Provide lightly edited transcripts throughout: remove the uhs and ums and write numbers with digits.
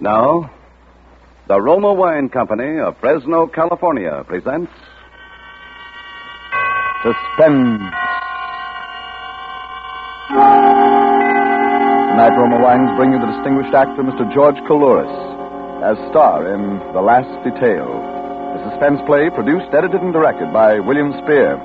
Now, the Roma Wine Company of Fresno, California presents Suspense. Tonight, Roma Wines bring you the distinguished actor, Mr. George Coulouris, as star in The Last Detail, a suspense play produced, edited, and directed by William Spear.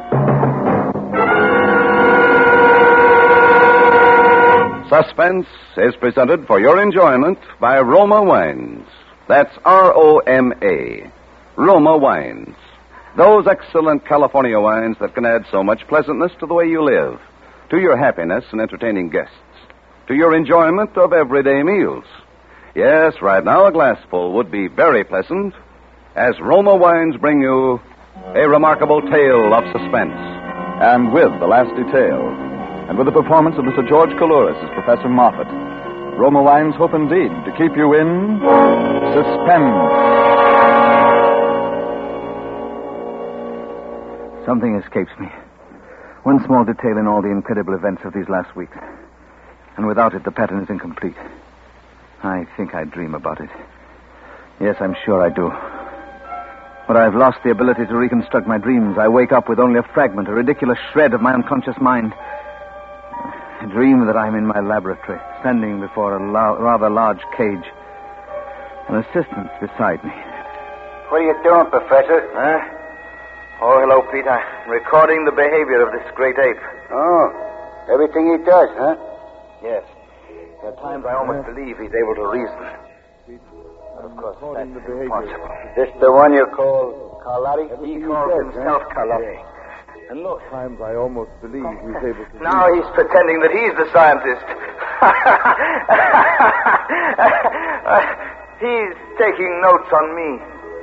Suspense is presented for your enjoyment by Roma Wines. That's R-O-M-A. Roma Wines. Those excellent California wines that can add so much pleasantness to the way you live, to your happiness in entertaining guests, to your enjoyment of everyday meals. Yes, right now a glassful would be very pleasant as Roma Wines bring you a remarkable tale of suspense. And with The Last Detail, and with the performance of Mr. George Coulouris as Professor Moffat, Roma Wines hope indeed to keep you in suspense. Something escapes me. One small detail in all the incredible events of these last weeks. And without it, the pattern is incomplete. I think I dream about it. Yes, I'm sure I do. But I've lost the ability to reconstruct my dreams. I wake up with only a fragment, a ridiculous shred of my unconscious mind. I dream that I'm in my laboratory, standing before a rather large cage. An assistant's beside me. What are you doing, Professor? Huh? Oh, hello, Pete. I'm recording the behavior of this great ape. Oh, everything he does, huh? Yes. There are times I almost believe he's able to reason. But of course, that's impossible. This the one you call Carlotti? He calls himself Carlotti. And look. Times I almost believe he's able to... Now he's pretending that he's the scientist. He's taking notes on me.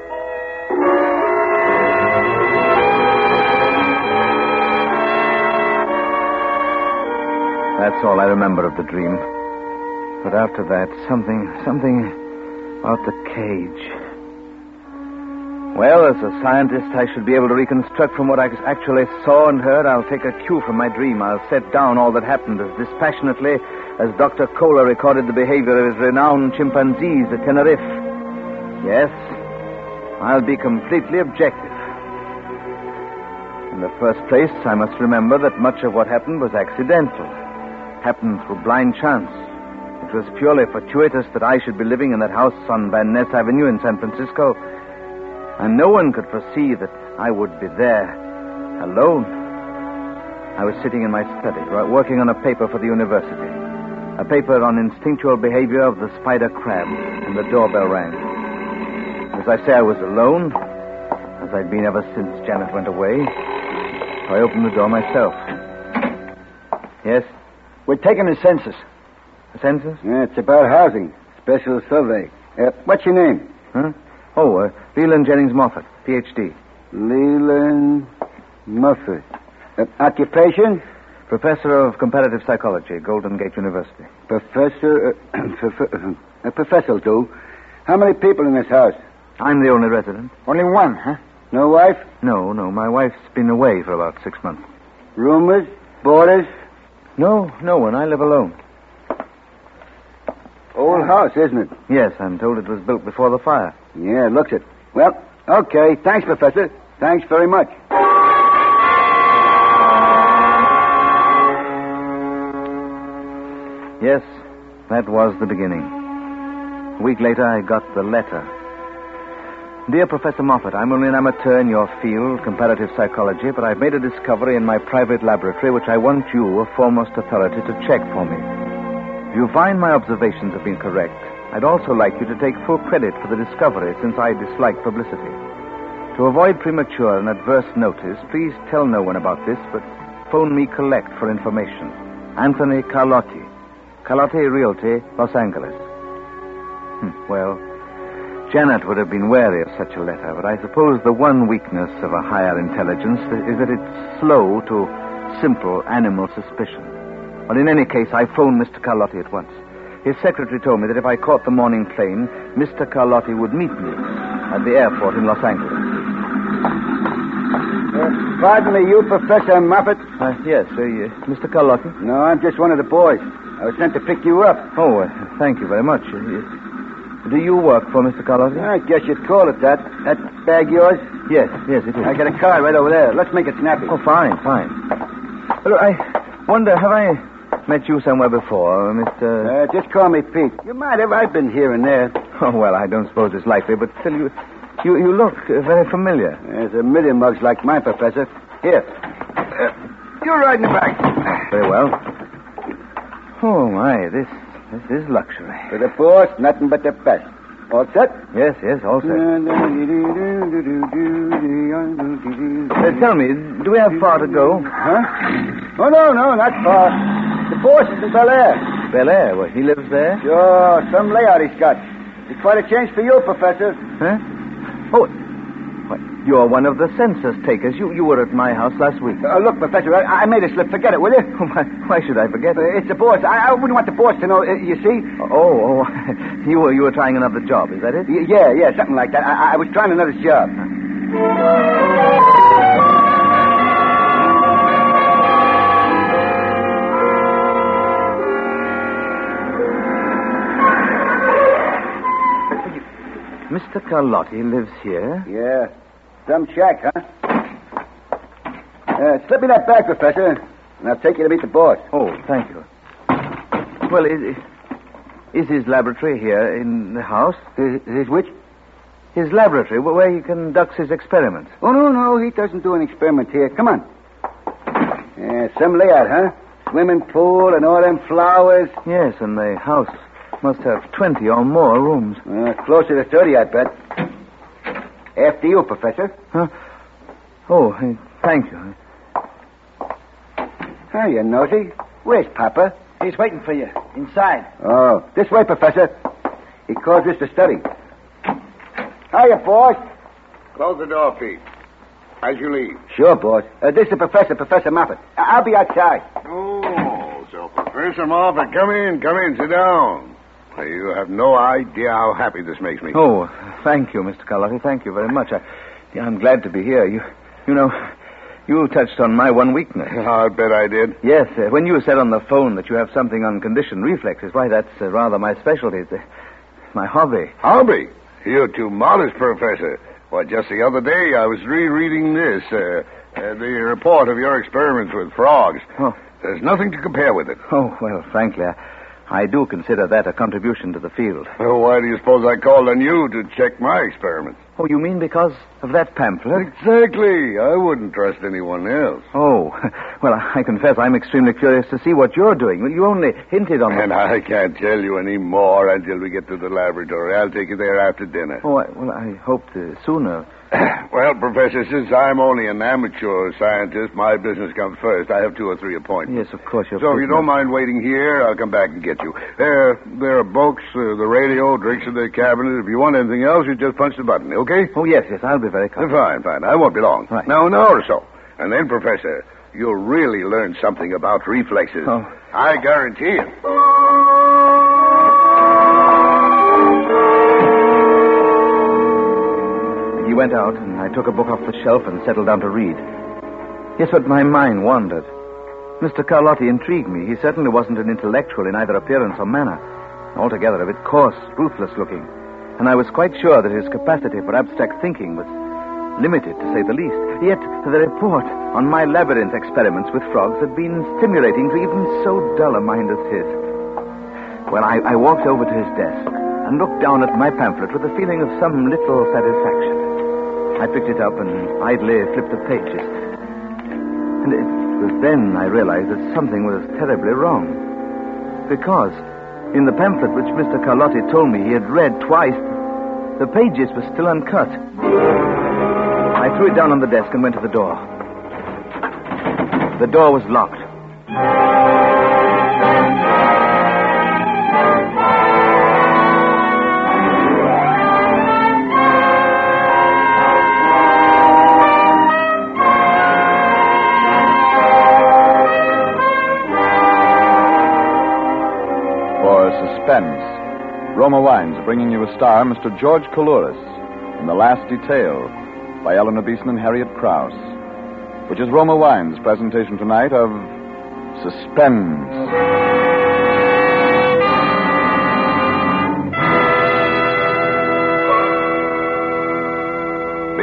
That's all I remember of the dream. But after that, something about the cage. Well, as a scientist, I should be able to reconstruct from what I actually saw and heard. I'll take a cue from my dream. I'll set down all that happened as dispassionately as Dr. Kohler recorded the behavior of his renowned chimpanzees at Tenerife. Yes, I'll be completely objective. In the first place, I must remember that much of what happened was accidental. Happened through blind chance. It was purely fortuitous that I should be living in that house on Van Ness Avenue in San Francisco. And no one could foresee that I would be there, alone. I was sitting in my study, working on a paper for the university. A paper on instinctual behavior of the spider crab, and the doorbell rang. As I say, I was alone, as I'd been ever since Janet went away. So I opened the door myself. Yes? We're taking a census. A census? Yeah, it's about housing. Special survey. What's your name? Huh? Oh, Leland Jennings Moffat, Ph.D. Leland Moffat. Occupation? Professor of Comparative Psychology, Golden Gate University. Professor... Professor, too. How many people in this house? I'm the only resident. Only one, huh? No wife? No. My wife's been away for about 6 months. Roomers? Boarders? No one. I live alone. Old house, isn't it? Yes, I'm told it was built before the fire. Yeah, it looks it. Well, okay. Thanks, Professor. Thanks very much. Yes, that was the beginning. A week later, I got the letter. Dear Professor Moffat, I'm only an amateur in your field, comparative psychology, but I've made a discovery in my private laboratory which I want you, a foremost authority, to check for me. If you find my observations have been correct, I'd also like you to take full credit for the discovery, since I dislike publicity. To avoid premature and adverse notice, please tell no one about this, but phone me collect for information. Anthony Carlotti. Carlotti Realty, Los Angeles. Well, Janet would have been wary of such a letter, but I suppose the one weakness of a higher intelligence is that it's slow to simple animal suspicion. But in any case, I phoned Mr. Carlotti at once. His secretary told me that if I caught the morning plane, Mr. Carlotti would meet me at the airport in Los Angeles. Pardon me, you Professor Moffat? Yes, Mr. Carlotti? No, I'm just one of the boys. I was sent to pick you up. Oh, thank you very much. Do you work for Mr. Carlotti? I guess you'd call it that. That bag yours? Yes, it is. I got a card right over there. Let's make it snappy. Oh, fine. Look, I wonder, have I met you somewhere before, Mr... Just call me Pete. You might have. I've been here and there. Oh, well, I don't suppose it's likely, but still, you look very familiar. There's a million mugs like mine, Professor. Here. You're right in the back. Very well. Oh, my, this is luxury. For the boss, nothing but the best. All set? Yes, all set. Tell me, do we have far to go? Huh? Oh, no, not far. The boss is in Bel Air. Bel Air? Well, he lives there? Sure, some layout he's got. It's quite a change for you, Professor. Huh? Oh, you're one of the census takers. You were at my house last week. Look, Professor, I made a slip. Forget it, will you? Why should I forget it? It's the boss. I wouldn't want the boss to know, you see. Oh. You were trying another job, is that it? Yeah, something like that. I was trying another job. Mr. Carlotti lives here? Yeah. Some shack, huh? Slip me that bag, Professor, and I'll take you to meet the boss. Oh, thank you. Well, is his laboratory here in the house? His which? His laboratory, where he conducts his experiments. Oh, no, he doesn't do an experiment here. Come on. Some layout, huh? Swimming pool and all them flowers. Yes, and the house must have 20 or more rooms. Closer to 30, I bet. After you, Professor. Huh? Oh, thank you. Hiya, nosy. Where's Papa? He's waiting for you. Inside. Oh, this way, Professor. He calls this the study. Hiya, boss. Close the door, Pete. As you leave. Sure, boss. This is the Professor, Professor Moffat. I'll be outside. Oh, so Professor Moffat, come in, sit down. You have no idea how happy this makes me. Oh, thank you, Mr. Carlotti. Thank you very much. I'm glad to be here. You know, you touched on my one weakness. I'll bet I did. Yes, when you said on the phone that you have something on conditioned reflexes, why, that's rather my specialty. It's my hobby. Hobby? You're too modest, Professor. Why, just the other day I was rereading this, the report of your experiments with frogs. Oh. There's nothing to compare with it. Oh, well, frankly, I do consider that a contribution to the field. Well, why do you suppose I called on you to check my experiments? Oh, you mean because of that pamphlet? Exactly. I wouldn't trust anyone else. Oh, well, I confess I'm extremely curious to see what you're doing. Well, you only hinted on And I can't tell you any more until we get to the laboratory. I'll take you there after dinner. Oh, I hope sooner. Well, Professor, since I'm only an amateur scientist, my business comes first. I have 2 or 3 appointments. Yes, of course. So if you don't mind waiting here, I'll come back and get you. There are books, the radio, drinks in the cabinet. If you want anything else, you just punch the button, okay? Oh, yes, I'll be very kind. Fine. I won't be long. Right. Now, an hour or so. And then, Professor, you'll really learn something about reflexes. Oh. I guarantee it. He went out, and I took a book off the shelf and settled down to read. Yes, but my mind wandered. Mr. Carlotti intrigued me. He certainly wasn't an intellectual in either appearance or manner. Altogether a bit coarse, ruthless looking. And I was quite sure that his capacity for abstract thinking was limited, to say the least. Yet the report on my labyrinth experiments with frogs had been stimulating to even so dull a mind as his. Well, I walked over to his desk and looked down at my pamphlet with a feeling of some little satisfaction. I picked it up and idly flipped the pages. And it was then I realized that something was terribly wrong. Because in the pamphlet which Mr. Carlotti told me he had read twice, the pages were still uncut. I threw it down on the desk and went to the door. The door was locked. Suspense. Roma Wines bringing you a star, Mr. George Coulouris, in The Last Detail, by Eleanor Beeson and Harriet Krause, which is Roma Wines' presentation tonight of Suspense.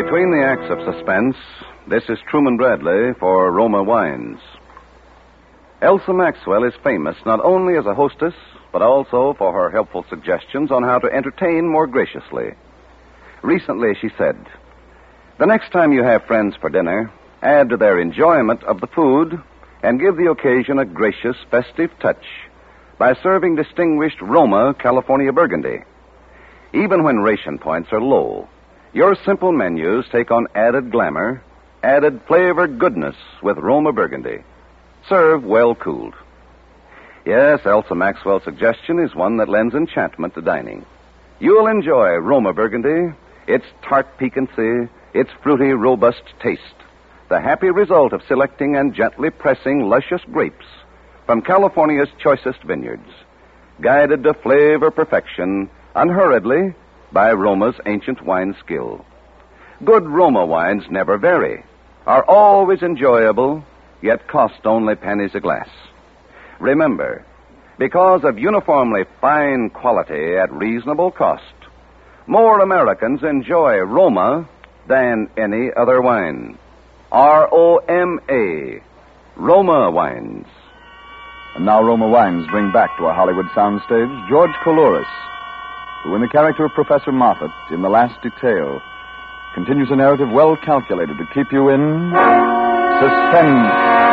Between the acts of suspense, this is Truman Bradley for Roma Wines. Elsa Maxwell is famous not only as a hostess, but also for her helpful suggestions on how to entertain more graciously. Recently, she said, "The next time you have friends for dinner, add to their enjoyment of the food and give the occasion a gracious, festive touch by serving distinguished Roma California Burgundy. Even when ration points are low, your simple menus take on added glamour, added flavor goodness with Roma Burgundy. Serve well cooled." Yes, Elsa Maxwell's suggestion is one that lends enchantment to dining. You'll enjoy Roma Burgundy, its tart piquancy, its fruity, robust taste, the happy result of selecting and gently pressing luscious grapes from California's choicest vineyards, guided to flavor perfection unhurriedly by Roma's ancient wine skill. Good Roma wines never vary, are always enjoyable, yet cost only pennies a glass. Remember, because of uniformly fine quality at reasonable cost, more Americans enjoy Roma than any other wine. R-O-M-A, Roma Wines. And now Roma Wines bring back to our Hollywood soundstage George Coulouris, who, in the character of Professor Moffat in The Last Detail, continues a narrative well calculated to keep you in suspense.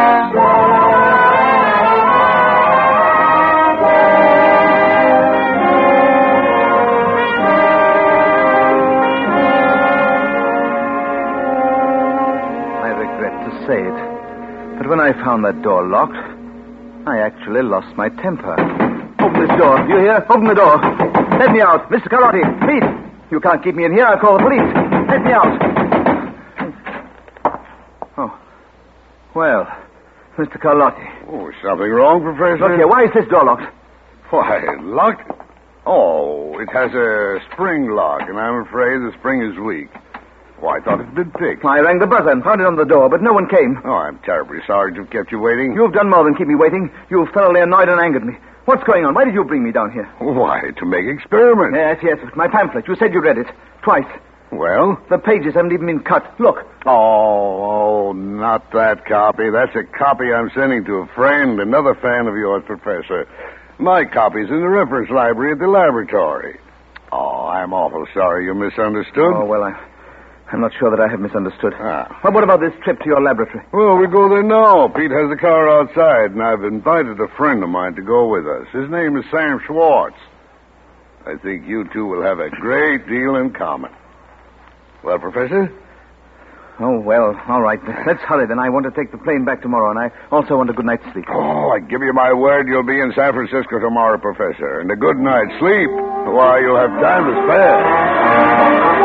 I regret to say it, but when I found that door locked, I actually lost my temper. Open this door. You hear? Open the door. Let me out. Mr. Carlotti. Pete. You can't keep me in here. I'll call the police. Let me out. Oh. Well, Mr. Carlotti. Oh, something wrong, Professor? Look here. Why is this door locked? Why, locked? Oh, it has a spring lock, and I'm afraid the spring is weak. Why, I thought it had been fixed. I rang the buzzer and found it on the door, but no one came. Oh, I'm terribly sorry to have kept you waiting. You've done more than keep me waiting. You've thoroughly annoyed and angered me. What's going on? Why did you bring me down here? Why, to make experiments. Yes, my pamphlet. You said you read it. Twice. Well? The pages haven't even been cut. Look. Oh, not that copy. That's a copy I'm sending to a friend, another fan of yours, Professor. My copy's in the reference library at the laboratory. Oh, I'm awful sorry you misunderstood. Oh, well, I'm not sure that I have misunderstood. Ah. Well, what about this trip to your laboratory? Well, we go there now. Pete has the car outside, and I've invited a friend of mine to go with us. His name is Sam Schwartz. I think you two will have a great deal in common. Well, Professor? Oh, well, all right. Let's hurry, then. I want to take the plane back tomorrow, and I also want a good night's sleep. Oh, I give you my word you'll be in San Francisco tomorrow, Professor. And a good night's sleep. Why, you'll have time to spare.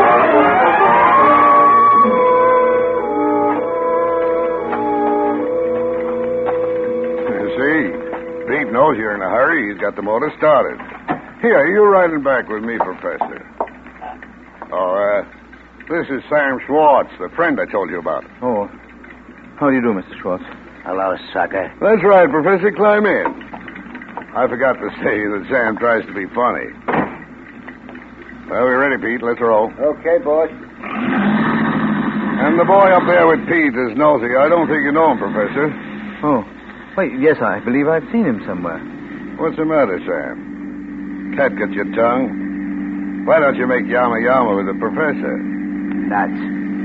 Pete knows you're in a hurry. He's got the motor started. Here, you're riding back with me, Professor. Oh, this is Sam Schwartz, the friend I told you about. Oh. How do you do, Mr. Schwartz? Hello, sucker. That's right, Professor. Climb in. I forgot to say that Sam tries to be funny. Well, we're ready, Pete. Let's roll. Okay, boss. And the boy up there with Pete is Nosy. I don't think you know him, Professor. Oh. Wait, yes, I believe I've seen him somewhere. What's the matter, Sam? Cat got your tongue? Why don't you make yama-yama with the professor? Nuts.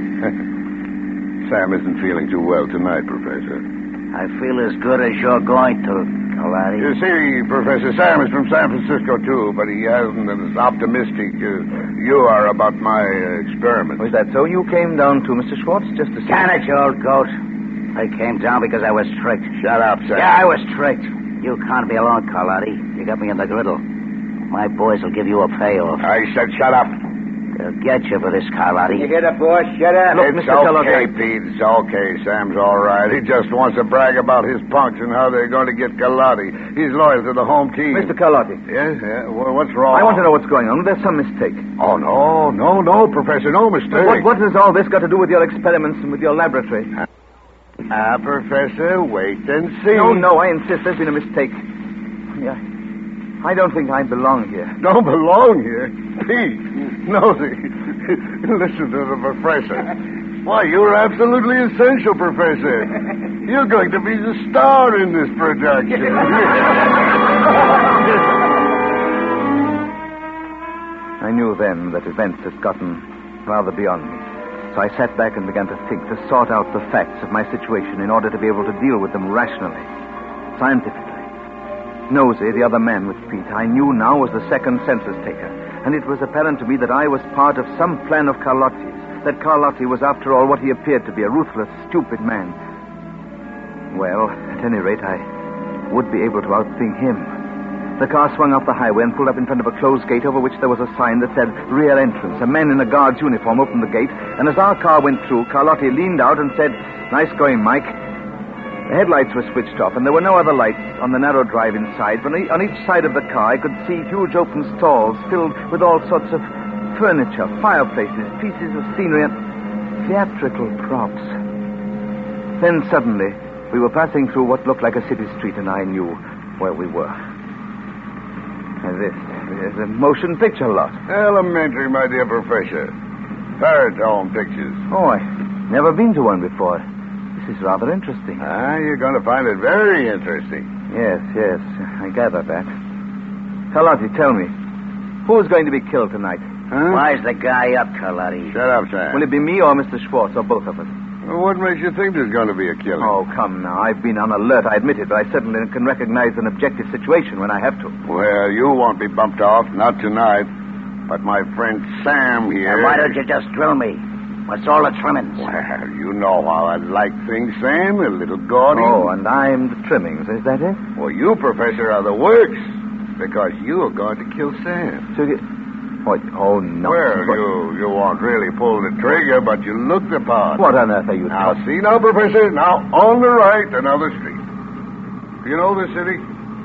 Sam isn't feeling too well tonight, Professor. I feel as good as you're going to, Kalani. You see, Professor, Sam is from San Francisco, too, but he hasn't as optimistic as you are about my experiment. Was that so? You came down to Mr. Schwartz just to see... Can it, you old goat? I came down because I was tricked. Shut up, Sam. Yeah, I was tricked. You can't be alone, Carlotti. You got me in the griddle. My boys will give you a payoff. I said shut up. They'll get you for this, Carlotti. You get up, boss. Shut up. Look, It's Mr. okay, Carlotti. Pete. It's okay. Sam's all right. He just wants to brag about his punks and how they're going to get Galati. He's loyal to the home team. Mr. Carlotti. Yes, yeah. Well, what's wrong? I want to know what's going on. There's some mistake. Oh, no, Professor. No mistake. What has all this got to do with your experiments and with your laboratory? Professor, wait and see. No, I insist. There's been a mistake. Yeah. I don't think I belong here. Don't belong here? Pete, Nosy, Listen to the professor. Why, you're absolutely essential, Professor. You're going to be the star in this production. I knew then that events had gotten rather beyond me. So I sat back and began to think, to sort out the facts of my situation in order to be able to deal with them rationally, scientifically. Nosey, the other man with Pete, I knew now was the second census taker, and it was apparent to me that I was part of some plan of Carlotti's, that Carlotti was, after all, what he appeared to be, a ruthless, stupid man. Well, at any rate, I would be able to outthink him. The car swung off the highway and pulled up in front of a closed gate over which there was a sign that said, rear entrance. A man in a guard's uniform opened the gate, and as our car went through, Carlotti leaned out and said, "Nice going, Mike." The headlights were switched off, and there were no other lights on the narrow drive inside, but on each side of the car I could see huge open stalls filled with all sorts of furniture, fireplaces, pieces of scenery, and theatrical props. Then suddenly, we were passing through what looked like a city street, and I knew where we were. This is a motion picture lot. Elementary, my dear Professor. Paratone pictures. Oh, I've never been to one before. This is rather interesting. You're going to find it very interesting. Yes, I gather that. Carlotti, tell me, who's going to be killed tonight? Huh? Wise the guy up, Carlotti. Shut up, Sam. Will it be me or Mr. Schwartz, or both of us? Well, what makes you think there's going to be a killing? Oh, come now. I've been on alert, I admit it, but I certainly can recognize an objective situation when I have to. Well, you won't be bumped off, not tonight. But my friend Sam here... Now, why don't you just drill me? What's all the trimmings? Well, you know how I like things, Sam. A little gaudy. Oh, and I'm the trimmings. Is that it? Well, you, Professor, are the works. Because you're going to kill Sam. So you... Oh, no. Well, you won't really pull the trigger, but you look the part. What on earth are you Now, talking? see now, Professor. Now, on the right, another street. Do you know this city?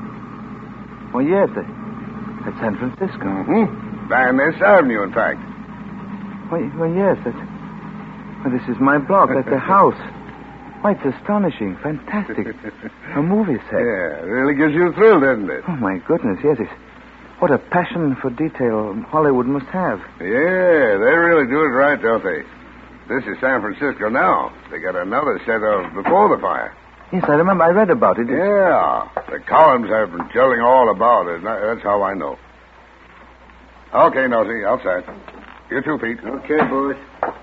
Oh, yes. That's San Francisco. Mm-hmm. Van Ness Avenue, in fact. Well, yes. This is my block. That's the house. Why, it's astonishing. Fantastic. A movie set. Yeah, it really gives you a thrill, doesn't it? Oh, my goodness, yes. What a passion for detail Hollywood must have. Yeah, they really do it right, don't they? This is San Francisco now. They got another set of Before the Fire. Yes, I remember. I read about it. Yeah. The columns have been telling all about it. That's how I know. Okay, Nosey, outside. You too, Pete. Okay, boys.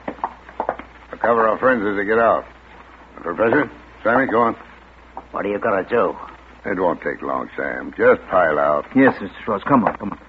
I'll cover our friends as they get out. Professor, Sammy, go on. What are you going to do? It won't take long, Sam. Just pile out. Yes, Mr. Schwartz. Come on.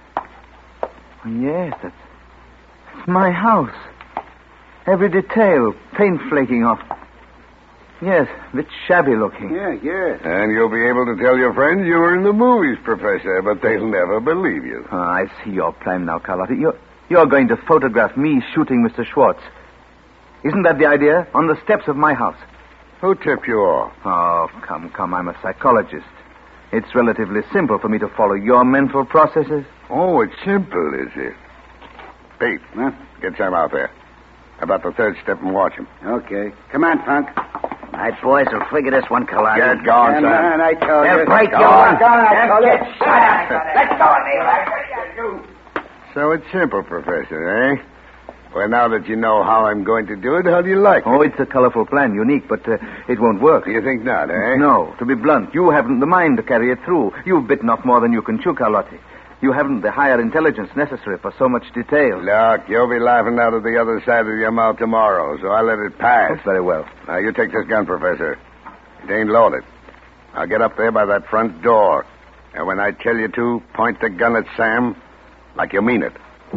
Oh, yes, that's my house. Every detail, paint flaking off. Yes, a bit shabby looking. Yeah. And you'll be able to tell your friends you were in the movies, Professor, but they'll never believe you. Oh, I see your plan now, Carlotti. You're going to photograph me shooting Mr. Schwartz. Isn't that the idea? On the steps of my house. Who tipped you off? Oh, come. I'm a psychologist. It's relatively simple for me to follow your mental processes. Oh, it's simple, is it? Pete, Huh? get Sam out there. About the third step and watch him. Okay. Come on, Punk. All right, boys, we'll figure this one, Carlotti. Get going, Sam. Man, I told you. They'll break Go you. on, I told you. Shut up. Let's go, Neil. So it's simple, Professor, eh? Well, now that you know how I'm going to do it, how do you like it? Oh, it's a colorful plan, unique, but it won't work. You think not, eh? No, to be blunt, you haven't the mind to carry it through. You've bitten off more than you can chew, Carlotti. You haven't the higher intelligence necessary for so much detail. Look, you'll be laughing out of the other side of your mouth tomorrow, so I'll let it pass. That's very well. Now, you take this gun, Professor. It ain't loaded. I'll get up there by that front door. And when I tell you to, point the gun at Sam like you mean it.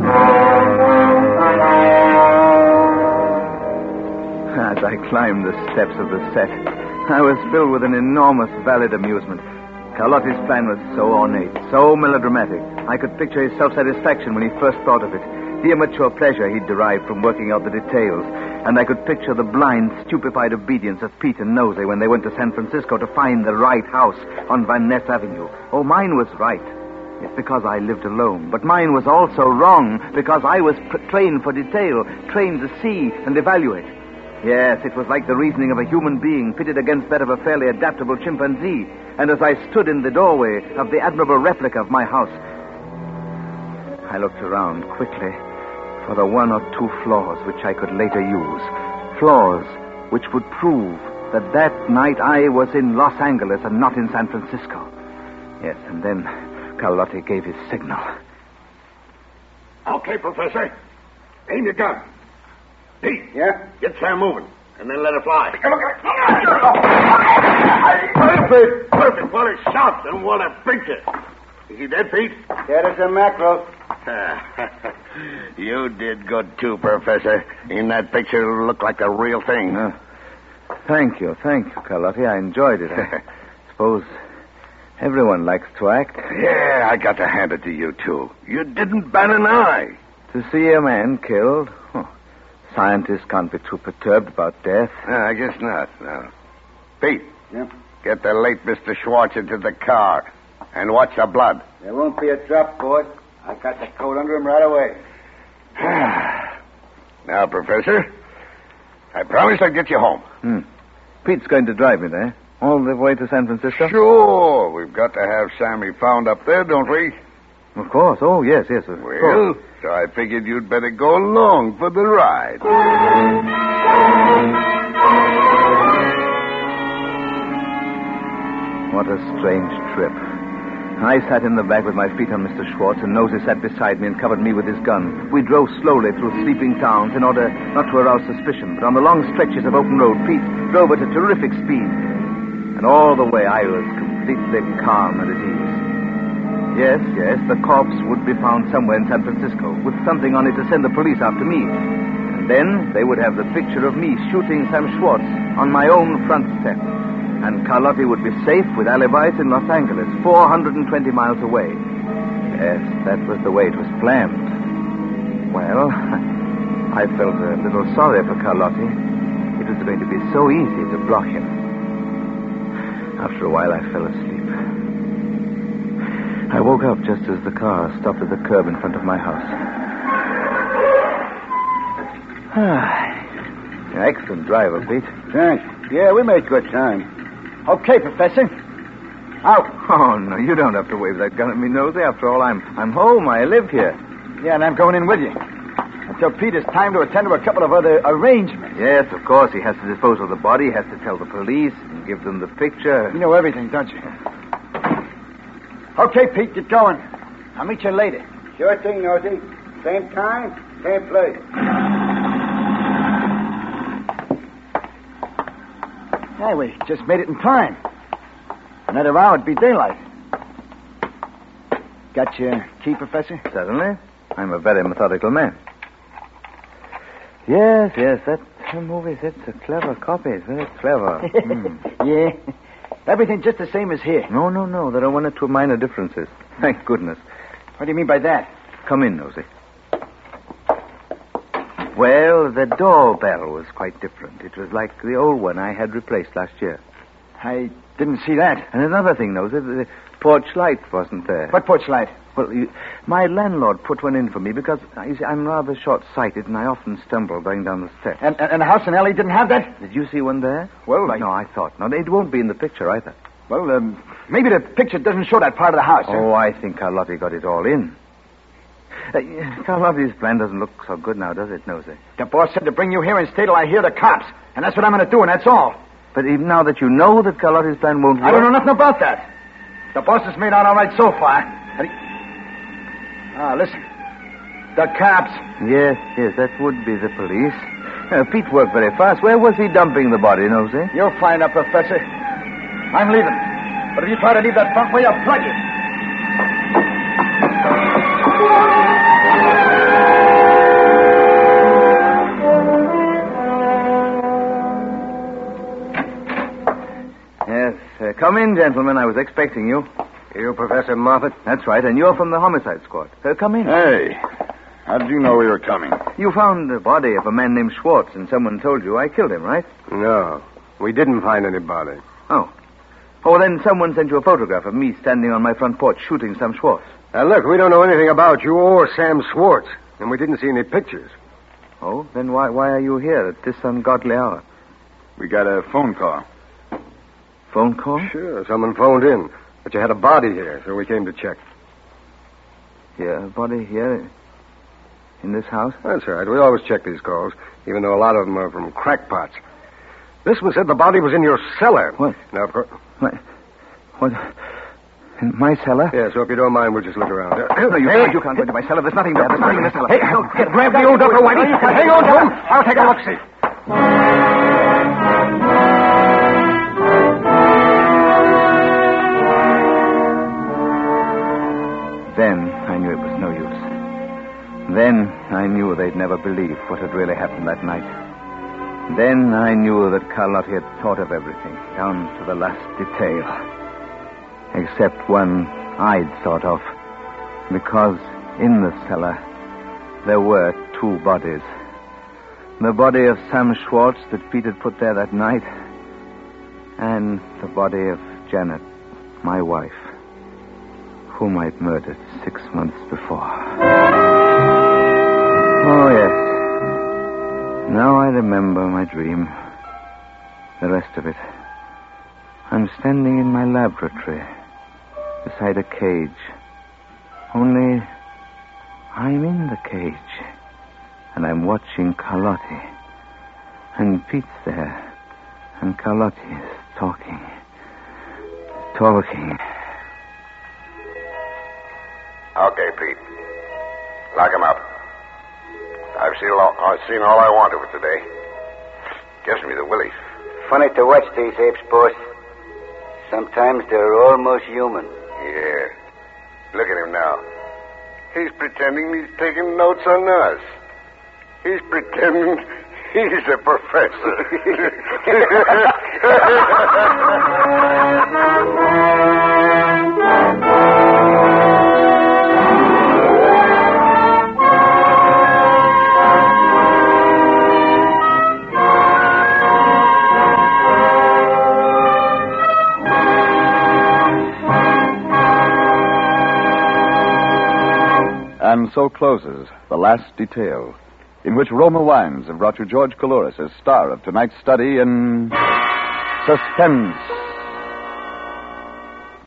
As I climbed the steps of the set, I was filled with an enormous, valid amusement. Carlotti's plan was so ornate, so melodramatic. I could picture his self-satisfaction when he first thought of it, the immature pleasure he'd derived from working out the details, and I could picture the blind, stupefied obedience of Pete and Nosey when they went to San Francisco to find the right house on Van Ness Avenue. Oh, mine was right. It's because I lived alone. But mine was also wrong because I was trained for detail, trained to see and evaluate. Yes, it was like the reasoning of a human being pitted against that of a fairly adaptable chimpanzee. And as I stood in the doorway of the admirable replica of my house, I looked around quickly, for the one or two flaws which I could later use. Flaws which would prove that night I was in Los Angeles and not in San Francisco. Yes, and then Carlotti gave his signal. Okay, Professor. Aim your gun. Pete. Yeah? Get Sam moving, and then let it fly. Perfect. What a shot, and what a picture. Is he dead, Pete? Dead as a mackerel. You did good, too, Professor. In that picture, it looked like the real thing. Thank you, Carlotti. I enjoyed it. I suppose everyone likes to act. Yeah, I got to hand it to you, too. You didn't bat an eye. To see a man killed, scientists can't be too perturbed about death. I guess not, no. Pete. Yeah? Get the late Mr. Schwartz into the car and watch the blood. There won't be a drop, boys. I got the coat under him right away. Now, Professor, I promised I'd get you home. Pete's going to drive me there, all the way to San Francisco? Sure. We've got to have Sammy found up there, don't we? Of course. Oh, yes, of Well, course. so I figured you'd better go along for the ride. What a strange trip. I sat in the back with my feet on Mr. Schwartz, and Nosey sat beside me and covered me with his gun. We drove slowly through sleeping towns in order not to arouse suspicion, but on the long stretches of open road, Pete drove at a terrific speed. And all the way I was completely calm and at ease. Yes, the corpse would be found somewhere in San Francisco, with something on it to send the police after me. And then they would have the picture of me shooting Sam Schwartz on my own front step. And Carlotti would be safe with alibis in Los Angeles, 420 miles away. Yes, that was the way it was planned. Well, I felt a little sorry for Carlotti. It was going to be so easy to block him. After a while, I fell asleep. I woke up just as the car stopped at the curb in front of my house. Excellent driver, Pete. Thanks. Yeah, we made good time. Okay, Professor. Out. Oh, no, you don't have to wave that gun at me, Nosey. After all, I'm home. I live here. Yeah, and I'm going in with you. Until Pete has time to attend to a couple of other arrangements. Yes, of course. He has to dispose of the body. He has to tell the police and give them the picture. You know everything, don't you? Okay, Pete, get going. I'll meet you later. Sure thing, Nosey. Same time, same place. Hey, we just made it in time. Another hour, it'd be daylight. Got your key, Professor? Certainly. I'm a very methodical man. Yes, that movie, it's a clever copy. It's very clever. Yeah. Everything just the same as here. No. There are one or two minor differences. Thank goodness. What do you mean by that? Come in, Nosey. Well, the doorbell was quite different. It was like the old one I had replaced last year. I didn't see that. And another thing, Nosey, the porch light wasn't there. What porch light? Well, my landlord put one in for me because, you see, I'm rather short-sighted and I often stumble going down the steps. And the house in L.A. didn't have that? Did you see one there? Well, No, I thought. No, it won't be in the picture either. Well, maybe the picture doesn't show that part of the house. Oh, I think Carlotti got it all in. Carlotti's plan doesn't look so good now, does it, Nosey? The boss said to bring you here and stay till I hear the cops. And that's what I'm going to do, and that's all. But even now that you know that Carlotti's plan won't work... I don't know nothing about that. The boss has made out all right so far. Listen. The cops. Yes, that would be the police. Pete worked very fast. Where was he dumping the body, Nosey? You'll find out, Professor. I'm leaving. But if you try to leave that front way, I'll plug you. Yes, come in, gentlemen. I was expecting you. You, Professor Moffat? That's right, and you're from the homicide squad. Come in. Hey, how did you know we were coming? You found the body of a man named Schwartz, and someone told you I killed him, right? No, we didn't find any body. Oh, then someone sent you a photograph of me standing on my front porch shooting Sam Schwartz. Now, look, we don't know anything about you or Sam Schwartz, and we didn't see any pictures. Oh, then why are you here at this ungodly hour? We got a phone call. Phone call? Sure, someone phoned in. But you had a body here, so we came to check. Yeah, a body here? in this house? That's right. We always check these calls, even though a lot of them are from crackpots. This one said the body was in your cellar. What? Now, of course... What? In my cellar? Yeah, so if you don't mind, we'll just look around. No, you can't go into my cellar. There's nothing there. There's nothing in the cellar. Hey, grab the old duffer, Whitey. Hang on to him. I'll take a look-see. Then I knew it was no use. Then I knew they'd never believe what had really happened that night. Then I knew that Carlotti had thought of everything, down to the last detail. Except one I'd thought of. Because in the cellar, there were 2 bodies. The body of Sam Schwartz that Pete had put there that night, and the body of Janet, my wife, whom I'd murdered 6 months before. Oh, yes. Now I remember my dream. The rest of it. I'm standing in my laboratory, beside a cage. Only I'm in the cage, and I'm watching Carlotti. And Pete's there, and Carlotti is talking. Okay, Pete. Lock him up. I've seen all I wanted for today. Gives me the willies. Funny to watch these apes, boss. Sometimes they're almost human. Yeah. Look at him now. He's pretending he's taking notes on us. He's pretending he's a professor. And so closes The Last Detail, in which Roma Wines have brought you George Coulouris as star of tonight's study in Suspense.